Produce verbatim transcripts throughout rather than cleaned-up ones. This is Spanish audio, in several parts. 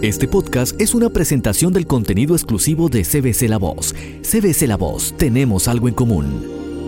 Este podcast es una presentación del contenido exclusivo de C B C La Voz. C B C La Voz, tenemos algo en común.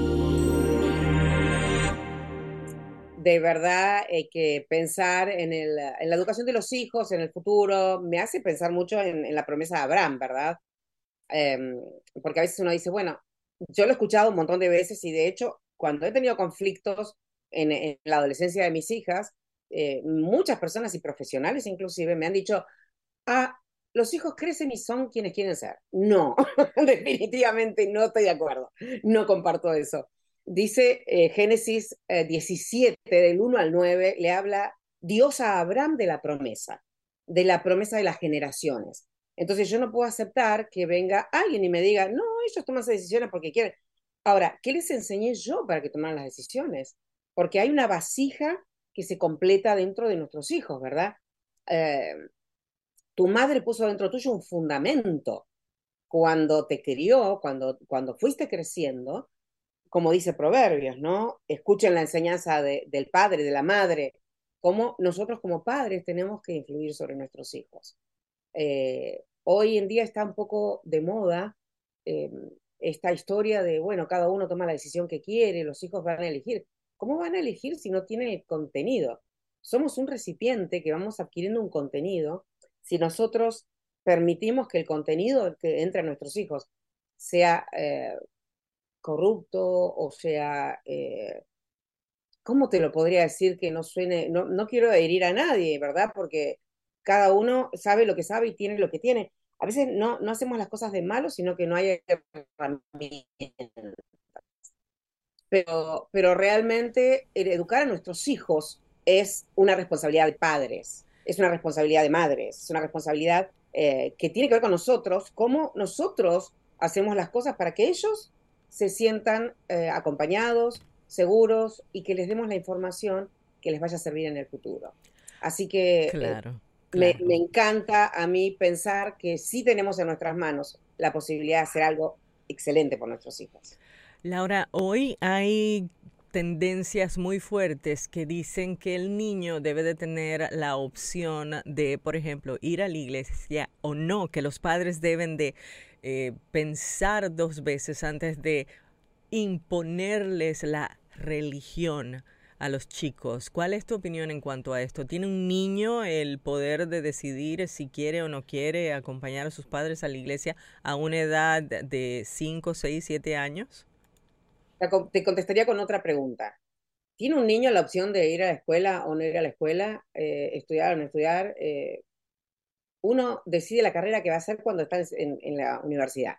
De verdad hay que pensar en, el, en la educación de los hijos, en el futuro. Me hace pensar mucho en, en la promesa de Abraham, ¿verdad? Eh, porque a veces uno dice, bueno, yo lo he escuchado un montón de veces y de hecho, cuando he tenido conflictos en, en la adolescencia de mis hijas, eh, muchas personas y profesionales inclusive me han dicho, ah, los hijos crecen y son quienes quieren ser. No, definitivamente no estoy de acuerdo. No comparto eso. Dice eh, Génesis eh, diecisiete, del uno al nueve, le habla Dios a Abraham de la promesa, de la promesa de las generaciones. Entonces yo no puedo aceptar que venga alguien y me diga, no, ellos toman esas decisiones porque quieren. Ahora, ¿qué les enseñé yo para que tomaran las decisiones? Porque hay una vasija que se completa dentro de nuestros hijos, ¿verdad? Eh, tu madre puso dentro tuyo un fundamento cuando te crió, cuando, cuando fuiste creciendo, como dice Proverbios, ¿no? Escuchen la enseñanza de, del padre, de la madre, cómo nosotros como padres tenemos que influir sobre nuestros hijos. Eh, hoy en día está un poco de moda eh, esta historia de, bueno, cada uno toma la decisión que quiere, los hijos van a elegir. ¿Cómo van a elegir si no tienen el contenido? Somos un recipiente que vamos adquiriendo un contenido. Si nosotros permitimos que el contenido que entre a nuestros hijos sea eh, corrupto o sea, eh, ¿cómo te lo podría decir que no suene? No, no quiero herir a nadie, ¿verdad? Porque cada uno sabe lo que sabe y tiene lo que tiene. A veces no, no hacemos las cosas de malo, sino que no hay herramientas. Pero, pero realmente educar a nuestros hijos es una responsabilidad de padres, es una responsabilidad de madres, es una responsabilidad eh, que tiene que ver con nosotros, cómo nosotros hacemos las cosas para que ellos se sientan eh, acompañados, seguros y que les demos la información que les vaya a servir en el futuro. Así que eh, Claro, me, claro. me encanta a mí pensar que sí tenemos en nuestras manos la posibilidad de hacer algo excelente por nuestros hijos. Laura, hoy hay tendencias muy fuertes que dicen que el niño debe de tener la opción de, por ejemplo, ir a la iglesia o no, que los padres deben de eh, pensar dos veces antes de imponerles la religión a los chicos. ¿Cuál es tu opinión en cuanto a esto? ¿Tiene un niño el poder de decidir si quiere o no quiere acompañar a sus padres a la iglesia a una edad de cinco, seis, siete años? Te contestaría con otra pregunta. ¿Tiene un niño la opción de ir a la escuela o no ir a la escuela, eh, estudiar o no estudiar? Eh, uno decide la carrera que va a hacer cuando está en, en la universidad.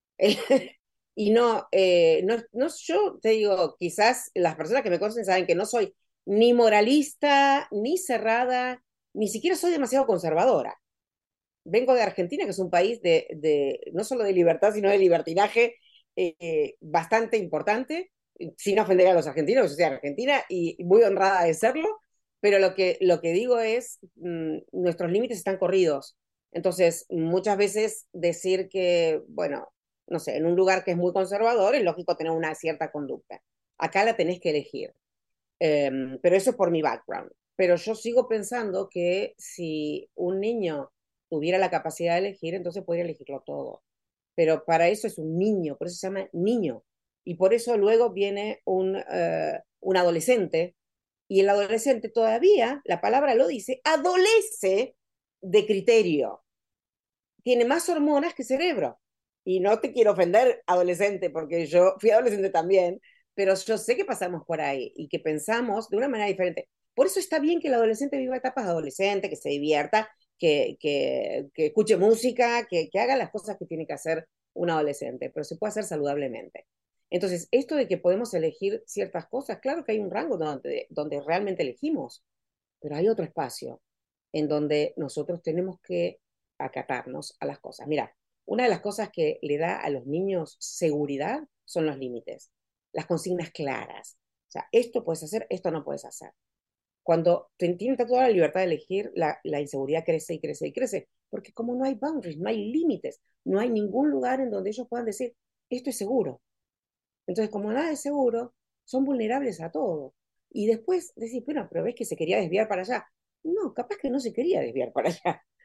Y no, eh, no, no, yo te digo, quizás las personas que me conocen saben que no soy ni moralista, ni cerrada, ni siquiera soy demasiado conservadora. Vengo de Argentina, que es un país de, de no solo de libertad, sino de libertinaje eh, bastante importante, sin ofender a los argentinos, yo soy argentina y muy honrada de serlo, pero lo que, lo que digo es, mmm, nuestros límites están corridos. Entonces, muchas veces decir que, bueno, no sé, en un lugar que es muy conservador, es lógico tener una cierta conducta. Acá la tenés que elegir. Um, pero eso es por mi background. Pero yo sigo pensando que si un niño tuviera la capacidad de elegir, entonces podría elegirlo todo. Pero para eso es un niño, por eso se llama niño. Y por eso luego viene un, uh, un adolescente, y el adolescente todavía, la palabra lo dice, adolece de criterio. Tiene más hormonas que cerebro. Y no te quiero ofender, adolescente, porque yo fui adolescente también, pero yo sé que pasamos por ahí y que pensamos de una manera diferente. Por eso está bien que el adolescente viva etapas de adolescente, que se divierta, que, que, que escuche música, que, que haga las cosas que tiene que hacer un adolescente, pero se puede hacer saludablemente. Entonces, esto de que podemos elegir ciertas cosas, claro que hay un rango donde, donde realmente elegimos, pero hay otro espacio en donde nosotros tenemos que acatarnos a las cosas. Mira, una de las cosas que le da a los niños seguridad son los límites, las consignas claras. O sea, esto puedes hacer, esto no puedes hacer. Cuando tienen toda la libertad de elegir, la, la inseguridad crece y crece y crece, porque como no hay boundaries, no hay límites, no hay ningún lugar en donde ellos puedan decir, esto es seguro. Entonces, como nada es seguro, son vulnerables a todo. Y después decís, bueno, pero ves que se quería desviar para allá. No, capaz que no se quería desviar para allá.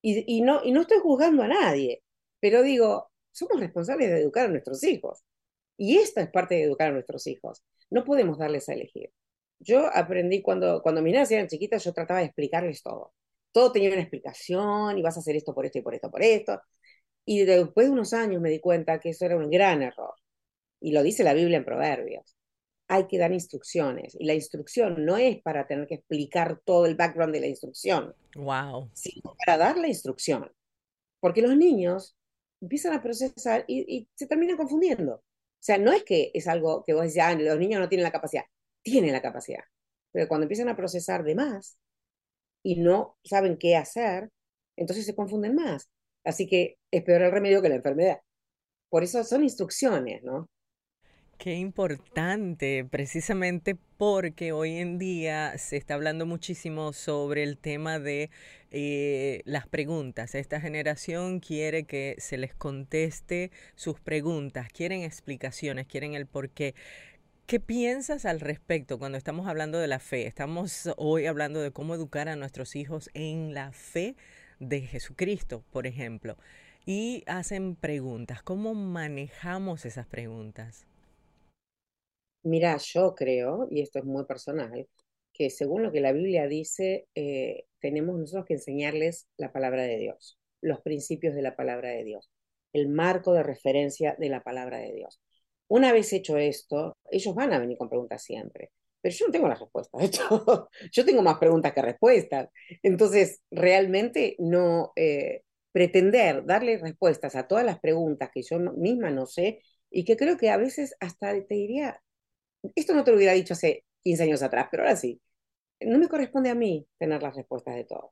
Y, y, no, y no estoy juzgando a nadie, pero digo, somos responsables de educar a nuestros hijos. Y esta es parte de educar a nuestros hijos. No podemos darles a elegir. Yo aprendí cuando, cuando mis niñas eran chiquitas, yo trataba de explicarles todo. Todo tenía una explicación, y vas a hacer esto por esto y por esto, por esto. Y después de unos años me di cuenta que eso era un gran error. Y lo dice la Biblia en Proverbios. Hay que dar instrucciones. Y la instrucción no es para tener que explicar todo el background de la instrucción, Wow. sino para dar la instrucción. Porque los niños empiezan a procesar y, y se terminan confundiendo. O sea, no es que es algo que vos decís, ah, los niños no tienen la capacidad. Tienen la capacidad. Pero cuando empiezan a procesar de más y no saben qué hacer, entonces se confunden más. Así que es peor el remedio que la enfermedad. Por eso son instrucciones, ¿no? Qué importante, precisamente porque hoy en día se está hablando muchísimo sobre el tema de eh, las preguntas. Esta generación quiere que se les conteste sus preguntas, quieren explicaciones, quieren el por qué. ¿Qué piensas al respecto cuando estamos hablando de la fe? Estamos hoy hablando de cómo educar a nuestros hijos en la fe de Jesucristo, por ejemplo, y hacen preguntas. ¿Cómo manejamos esas preguntas? Mira, yo creo, y esto es muy personal, que según lo que la Biblia dice, eh, tenemos nosotros que enseñarles la palabra de Dios, los principios de la palabra de Dios, el marco de referencia de la palabra de Dios. Una vez hecho esto, ellos van a venir con preguntas siempre, pero yo no tengo las respuestas de todo. Yo tengo más preguntas que respuestas. Entonces, realmente no eh, pretender darle respuestas a todas las preguntas que yo no- misma no sé y que creo que a veces hasta te diría esto no te lo hubiera dicho hace quince años atrás, pero ahora sí. No me corresponde a mí tener las respuestas de todo.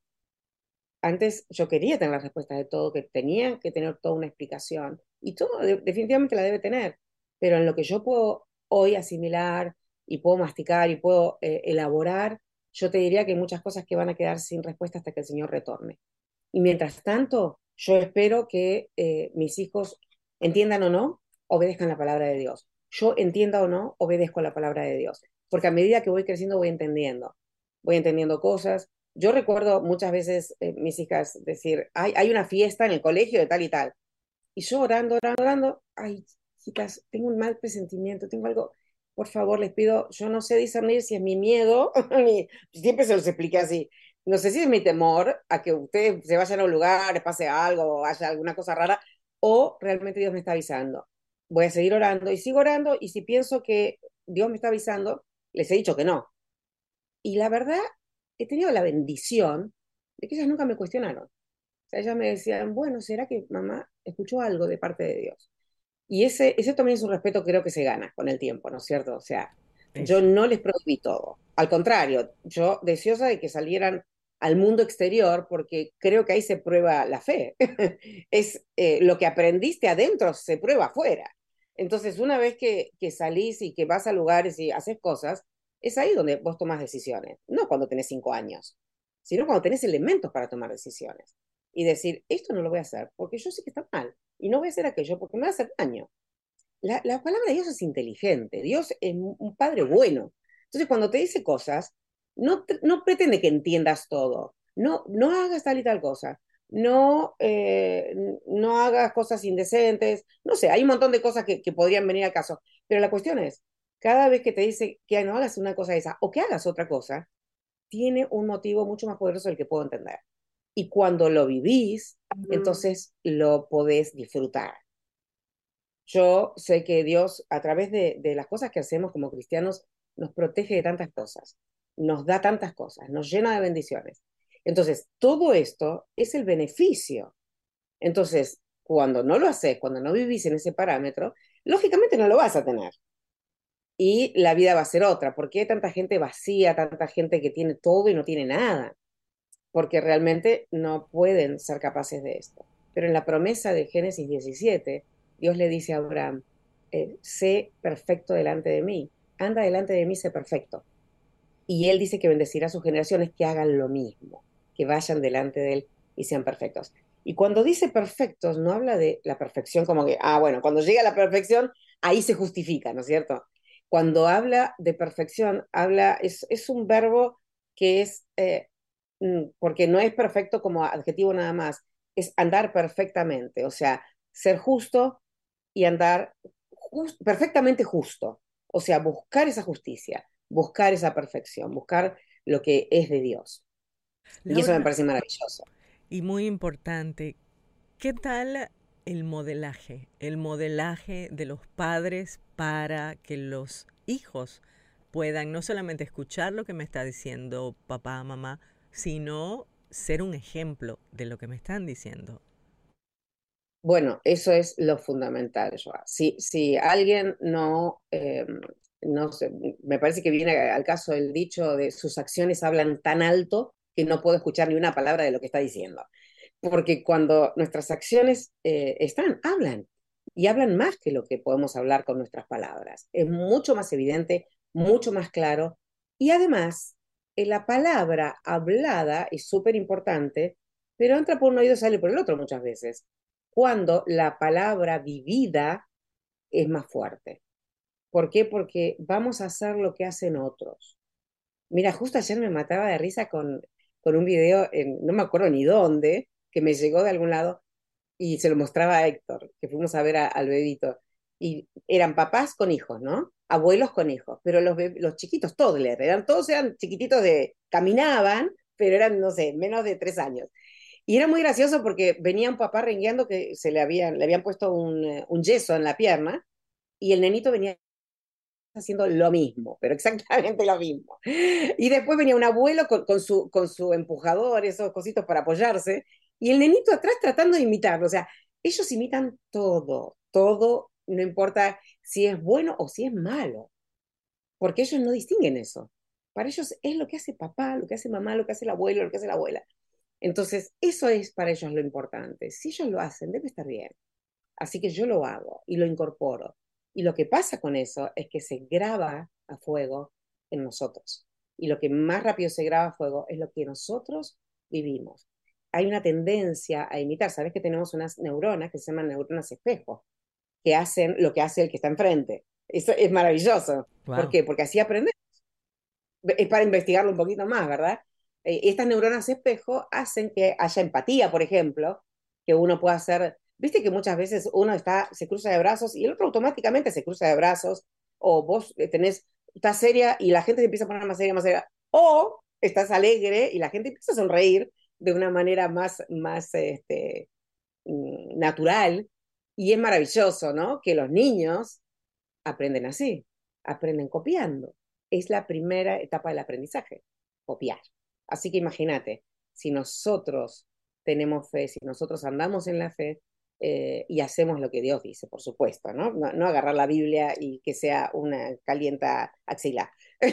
Antes yo quería tener las respuestas de todo, que tenía que tener toda una explicación, y todo de- definitivamente la debe tener, pero en lo que yo puedo hoy asimilar y puedo masticar y puedo eh, elaborar, yo te diría que hay muchas cosas que van a quedar sin respuesta hasta que el Señor retorne. Y mientras tanto, yo espero que eh, mis hijos entiendan o no, obedezcan la palabra de Dios. Yo entienda o no, obedezco la palabra de Dios. Porque a medida que voy creciendo, voy entendiendo. Voy entendiendo cosas. Yo recuerdo muchas veces eh, mis hijas decir, hay, hay una fiesta en el colegio de tal y tal. Y yo orando, orando, orando, ay, chicas, tengo un mal presentimiento, tengo algo, por favor, les pido, yo no sé discernir si es mi miedo, mi- siempre se los expliqué así, no sé si es mi temor a que ustedes se vayan a un lugar, les pase algo, o haya alguna cosa rara, o realmente Dios me está avisando. Voy a seguir orando y sigo orando, y si pienso que Dios me está avisando, les he dicho que no. Y la verdad, he tenido la bendición de que ellas nunca me cuestionaron. O sea, ellas me decían, bueno, ¿será que mamá escuchó algo de parte de Dios? Y ese, ese también es un respeto que creo que se gana con el tiempo, ¿no es cierto? O sea, yo Eso. no les prohibí todo. Al contrario, yo deseosa de que salieran al mundo exterior porque creo que ahí se prueba la fe. Es eh, lo que aprendiste adentro se prueba afuera. Entonces, una vez que, que salís y que vas a lugares y haces cosas, es ahí donde vos tomas decisiones. No cuando tenés cinco años, sino cuando tenés elementos para tomar decisiones. Y decir, esto no lo voy a hacer porque yo sé que está mal y no voy a hacer aquello porque me va a hacer daño. La, la palabra de Dios es inteligente, Dios es un padre bueno. Entonces, cuando te dice cosas, no, no pretende que entiendas todo. No, no hagas tal y tal cosa. No, eh, no hagas cosas indecentes. No sé, hay un montón de cosas que, que podrían venir al caso. Pero la cuestión es, cada vez que te dice que no hagas una cosa esa o que hagas otra cosa, tiene un motivo mucho más poderoso del que puedo entender. Y cuando lo vivís, entonces lo podés disfrutar. Yo sé que Dios, a través de, de las cosas que hacemos como cristianos, nos protege de tantas cosas, nos da tantas cosas, nos llena de bendiciones. Entonces, todo esto es el beneficio. Entonces, cuando no lo haces, cuando no vivís en ese parámetro, lógicamente no lo vas a tener. Y la vida va a ser otra. ¿Por qué hay tanta gente vacía, tanta gente que tiene todo y no tiene nada? Porque realmente no pueden ser capaces de esto. Pero en la promesa de Génesis diecisiete, Dios le dice a Abraham, eh, sé perfecto delante de mí, anda delante de mí, sé perfecto. Y él dice que bendecirá a sus generaciones que hagan lo mismo, que vayan delante de él y sean perfectos. Y cuando dice perfectos, no habla de la perfección como que, ah, bueno, cuando llega a la perfección, ahí se justifica, ¿no es cierto? Cuando habla de perfección, habla, es, es un verbo que es eh, mm, porque no es perfecto como adjetivo nada más, es andar perfectamente, o sea, ser justo y andar jus- perfectamente justo, o sea, buscar esa justicia, buscar esa perfección, buscar lo que es de Dios. Y eso me Laura, parece maravilloso. y muy importante, ¿qué tal el modelaje? El modelaje de los padres para que los hijos puedan no solamente escuchar lo que me está diciendo papá, mamá, sino ser un ejemplo de lo que me están diciendo. Bueno, eso es lo fundamental, Joa. Si, si alguien no, eh, no sé, me parece que viene al caso el dicho de sus acciones hablan tan alto que no puedo escuchar ni una palabra de lo que está diciendo. Porque cuando nuestras acciones eh, están, hablan, y hablan más que lo que podemos hablar con nuestras palabras. Es mucho más evidente, mucho más claro, y además, eh, la palabra hablada es súper importante, pero entra por un oído y sale por el otro muchas veces, cuando la palabra vivida es más fuerte. ¿Por qué? Porque vamos a hacer lo que hacen otros. Mira, justo ayer me mataba de risa con, con un video, en, no me acuerdo ni dónde, que me llegó de algún lado y se lo mostraba a Héctor, que fuimos a ver a- al bebito. Y eran papás con hijos, ¿no? Abuelos con hijos, pero los, be- los chiquitos toddler, eran, todos eran chiquititos de, caminaban, pero eran, no sé, menos de tres años. Y era muy gracioso porque venía un papá rengueando que se le habían, le habían puesto un, eh, un yeso en la pierna y el nenito venía haciendo lo mismo, pero exactamente lo mismo. Y después venía un abuelo con, con su, con su empujador, esos cositos para apoyarse, y el nenito atrás tratando de imitarlo. O sea, ellos imitan todo, todo, no importa si es bueno o si es malo, porque ellos no distinguen eso. Para ellos es lo que hace papá, lo que hace mamá, lo que hace el abuelo, lo que hace la abuela. Entonces, eso es para ellos lo importante. Si ellos lo hacen, debe estar bien. Así que yo lo hago y lo incorporo. Y lo que pasa con eso es que se graba a fuego en nosotros. Y lo que más rápido se graba a fuego es lo que nosotros vivimos. Hay una tendencia a imitar. Sabes que tenemos unas neuronas que se llaman neuronas espejo, que hacen lo que hace el que está enfrente. Eso es maravilloso. ¿Por Wow. qué? Porque así aprendemos. Es para investigarlo un poquito más, ¿verdad? Eh, estas neuronas espejo hacen que haya empatía, por ejemplo, que uno pueda hacer, viste que muchas veces uno está, se cruza de brazos y el otro automáticamente se cruza de brazos, o vos eh, tenés, estás seria y la gente se empieza a poner más seria, más seria, o estás alegre y la gente empieza a sonreír de una manera más, más este, mm, natural, y es maravilloso, ¿no? Que los niños aprenden así, aprenden copiando. Es la primera etapa del aprendizaje, copiar. Así que imagínate, si nosotros tenemos fe, si nosotros andamos en la fe eh, y hacemos lo que Dios dice, por supuesto, ¿no? No, no agarrar la Biblia y que sea una calienta axila,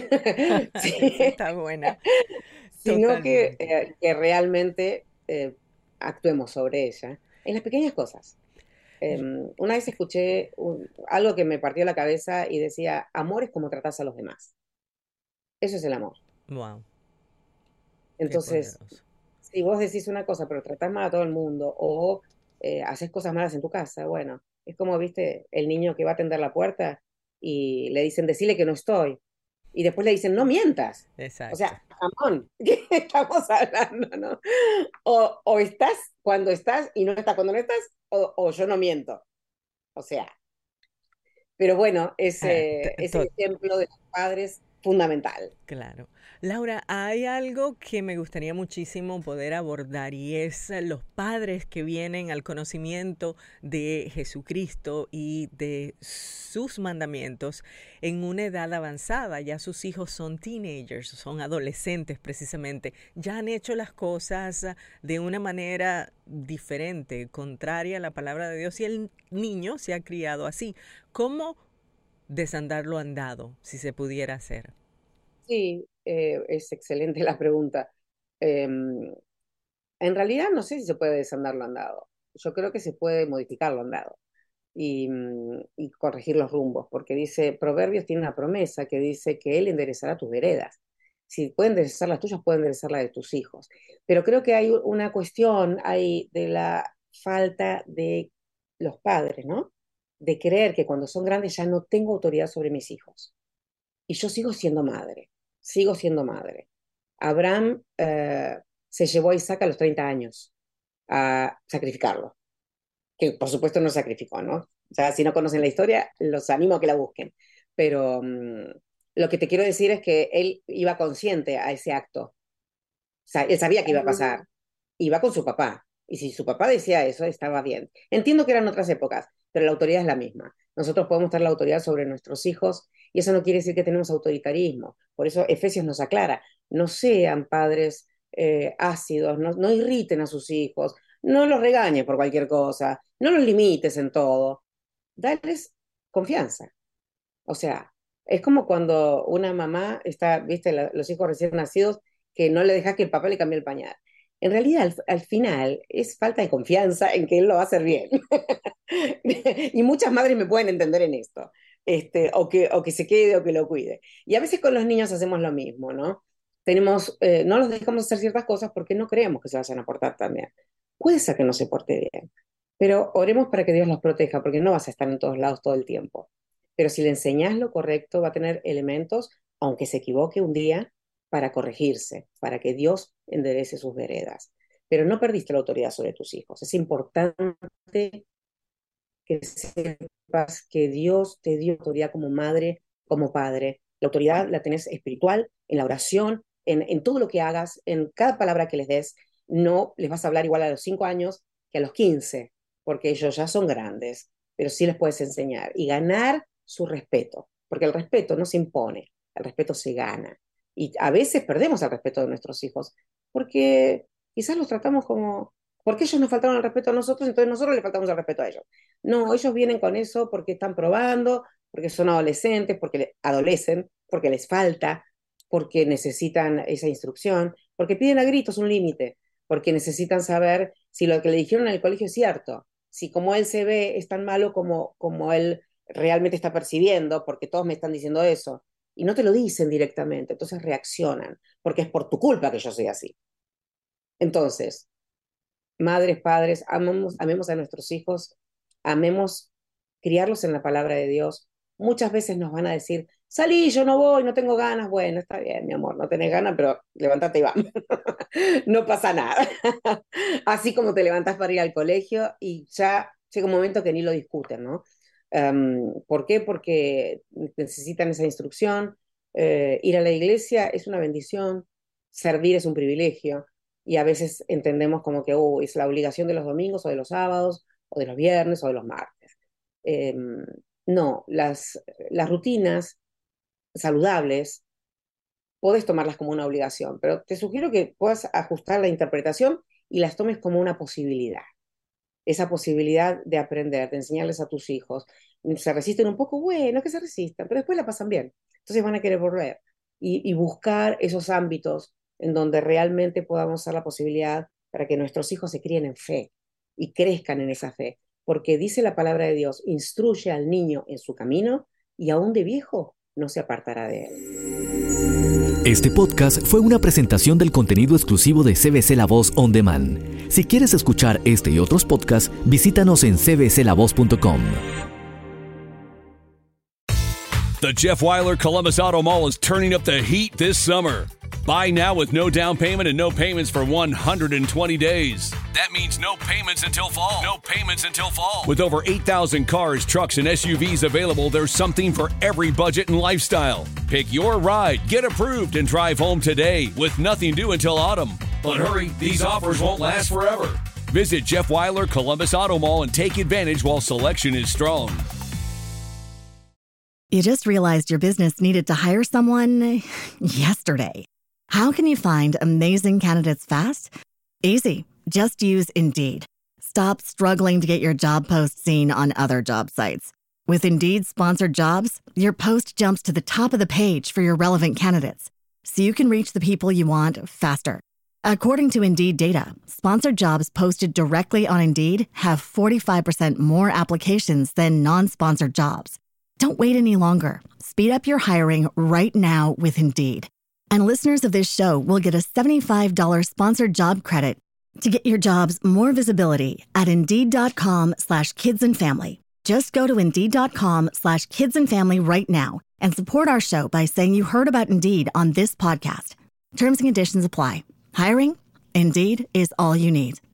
Esa sí, está buena. sino que, Totalmente. eh, que realmente eh, actuemos sobre ella en las pequeñas cosas. Eh, una vez escuché un- algo que me partió la cabeza y decía, amor es como tratas a los demás. Eso es el amor. Wow, qué Entonces, poderoso. si vos decís una cosa, pero tratás mal a todo el mundo o eh, haces cosas malas en tu casa, bueno, es como, viste, el niño que va a atender la puerta y le dicen, decile que no estoy. Y después le dicen, no mientas. O Exacto. sea, jamón, ¿qué estamos hablando, no? O, o estás cuando estás y no estás cuando no estás, o, o yo no miento. O sea, pero bueno, Ah, ese, t- ese to- ejemplo de los padres fundamental. Claro. Laura, hay algo que me gustaría muchísimo poder abordar y es eh, los padres que vienen al conocimiento de Jesucristo y de sus mandamientos en una edad avanzada. Ya sus hijos son teenagers, son adolescentes precisamente. Ya han hecho las cosas ah, de una manera diferente, contraria a la palabra de Dios y el niño se ha criado así. ¿Cómo desandar lo andado, si se pudiera hacer? Sí, eh, es excelente la pregunta. Eh, en realidad no sé si se puede desandar lo andado. Yo creo que se puede modificar lo andado y, mm, y corregir los rumbos, porque dice, Proverbios tiene una promesa que dice que Él enderezará tus veredas. Si pueden enderezar las tuyas, pueden enderezar las de tus hijos. Pero creo que hay una cuestión ahí de la falta de los padres, ¿no? De creer que cuando son grandes ya no tengo autoridad sobre mis hijos. Y yo sigo siendo madre, sigo siendo madre. Abraham, eh, se llevó a Isaac a los treinta años a sacrificarlo, que por supuesto no sacrificó, ¿no? O sea, si no conocen la historia, los animo a que la busquen. Pero um, lo que te quiero decir es que él iba consciente a ese acto. O sea, él sabía que iba a pasar. Iba con su papá. Y si su papá decía eso, estaba bien. Entiendo que eran otras épocas, pero la autoridad es la misma. Nosotros podemos tener la autoridad sobre nuestros hijos y eso no quiere decir que tenemos autoritarismo. Por eso Efesios nos aclara, no sean padres eh, ácidos, no, no irriten a sus hijos, no los regañes por cualquier cosa, no los limites en todo. Darles confianza. O sea, es como cuando una mamá está, viste, la, los hijos recién nacidos, que no le dejas que el papá le cambie el pañal. En realidad, al, al final, es falta de confianza en que él lo va a hacer bien. Y muchas madres me pueden entender en esto. Este, o, que, o que se quede o que lo cuide. Y a veces con los niños hacemos lo mismo, ¿no? Tenemos, eh, no los dejamos hacer ciertas cosas porque no creemos que se vayan a portar tan bien. Puede ser que no se porte bien, pero oremos para que Dios los proteja, porque no vas a estar en todos lados todo el tiempo. Pero si le enseñas lo correcto, va a tener elementos, aunque se equivoque un día, para corregirse, para que Dios enderece sus veredas. Pero no perdiste la autoridad sobre tus hijos. Es importante que sepas que Dios te dio autoridad como madre, como padre. La autoridad la tenés espiritual, en la oración, en, en todo lo que hagas, en cada palabra que les des. No les vas a hablar igual a los cinco años que a los quince, porque ellos ya son grandes, pero sí les puedes enseñar y ganar su respeto, porque el respeto no se impone, el respeto se gana. Y a veces perdemos el respeto de nuestros hijos, porque quizás los tratamos como, porque ellos nos faltaron el respeto a nosotros, entonces nosotros les faltamos el respeto a ellos. No, ellos vienen con eso porque están probando, porque son adolescentes, porque adolecen, porque les falta, porque necesitan esa instrucción, porque piden a gritos un límite, porque necesitan saber si lo que le dijeron en el colegio es cierto, si como él se ve es tan malo como, como él realmente está percibiendo, porque todos me están diciendo eso, y no te lo dicen directamente, entonces reaccionan, porque es por tu culpa que yo soy así. Entonces, madres, padres, amemos, amemos a nuestros hijos, amemos criarlos en la palabra de Dios. Muchas veces nos van a decir, salí, yo no voy, no tengo ganas. Bueno, está bien, mi amor, no tenés ganas, pero levántate y vamos. No pasa nada. Así como te levantás para ir al colegio y ya llega un momento que ni lo discuten, ¿no? Um, ¿Por qué? Porque necesitan esa instrucción. Eh, ir a la iglesia es una bendición, servir es un privilegio. Y a veces entendemos como que oh, es la obligación de los domingos o de los sábados o de los viernes o de los martes. Eh, no, las, las rutinas saludables podés tomarlas como una obligación, pero te sugiero que puedas ajustar la interpretación y las tomes como una posibilidad. Esa posibilidad de aprender, de enseñarles a tus hijos. Se resisten un poco, bueno, que se resistan, pero después la pasan bien. Entonces van a querer volver y, y buscar esos ámbitos en donde realmente podamos dar la posibilidad para que nuestros hijos se críen en fe y crezcan en esa fe. Porque dice la palabra de Dios, instruye al niño en su camino y aún de viejo no se apartará de él. Este podcast fue una presentación del contenido exclusivo de C B C La Voz On Demand. Si quieres escuchar este y otros podcasts, visítanos en c b c la voz punto com. The Jeff Weiler Columbus Auto Mall is turning up the heat this summer. Buy now with no down payment and no payments for one hundred twenty days. That means no payments until fall. No payments until fall. With over eight thousand cars, trucks, and S U Vs available, there's something for every budget and lifestyle. Pick your ride, get approved, and drive home today with nothing due until autumn. But hurry, these offers won't last forever. Visit Jeff Weiler Columbus Auto Mall and take advantage while selection is strong. You just realized your business needed to hire someone yesterday. How can you find amazing candidates fast? Easy. Just use Indeed. Stop struggling to get your job post seen on other job sites. With Indeed sponsored jobs, your post jumps to the top of the page for your relevant candidates, so you can reach the people you want faster. According to Indeed data, sponsored jobs posted directly on Indeed have forty-five percent more applications than non-sponsored jobs. Don't wait any longer. Speed up your hiring right now with Indeed. And listeners of this show will get a seventy-five dollars sponsored job credit to get your jobs more visibility at Indeed.com slash kids and family. Just go to Indeed.com slash kids and family right now and support our show by saying you heard about Indeed on this podcast. Terms and conditions apply. Hiring? Indeed is all you need.